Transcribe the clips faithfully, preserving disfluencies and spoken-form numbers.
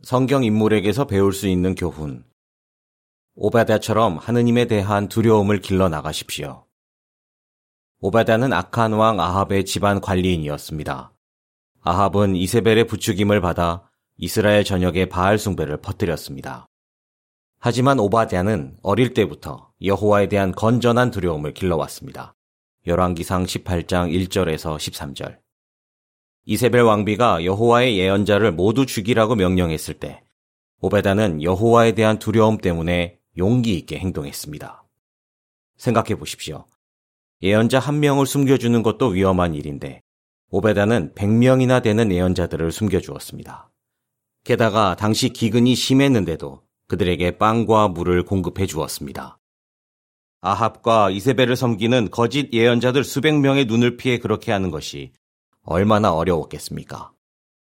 성경 인물에게서 배울 수 있는 교훈. 오바댜처럼 하느님에 대한 두려움을 길러 나가십시오. 오바댜는 악한 왕 아합의 집안 관리인이었습니다. 아합은 이세벨의 부추김을 받아 이스라엘 전역에 바알 숭배를 퍼뜨렸습니다. 하지만 오바댜는 어릴 때부터 여호와에 대한 건전한 두려움을 길러왔습니다. 열왕기상 십팔 장 일 절에서 십삼 절. 이세벨 왕비가 여호와의 예언자를 모두 죽이라고 명령했을 때 오베다는 여호와에 대한 두려움 때문에 용기 있게 행동했습니다. 생각해 보십시오. 예언자 한 명을 숨겨주는 것도 위험한 일인데 오베다는 백 명이나 되는 예언자들을 숨겨주었습니다. 게다가 당시 기근이 심했는데도 그들에게 빵과 물을 공급해 주었습니다. 아합과 이세벨을 섬기는 거짓 예언자들 수백 명의 눈을 피해 그렇게 하는 것이 얼마나 어려웠겠습니까?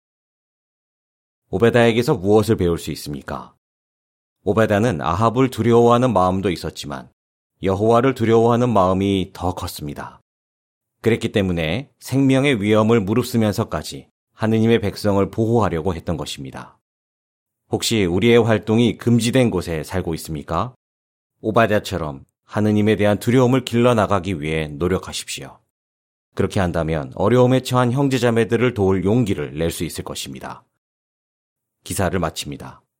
오베다에게서 무엇을 배울 수 있습니까? 오베다는 아합을 두려워하는 마음도 있었지만 여호와를 두려워하는 마음이 더 컸습니다. 그랬기 때문에 생명의 위험을 무릅쓰면서까지 하느님의 백성을 보호하려고 했던 것입니다. 혹시 우리의 활동이 금지된 곳에 살고 있습니까? 오바댜처럼 하느님에 대한 두려움을 길러나가기 위해 노력하십시오. 그렇게 한다면 어려움에 처한 형제자매들을 도울 용기를 낼 수 있을 것입니다. 기사를 마칩니다.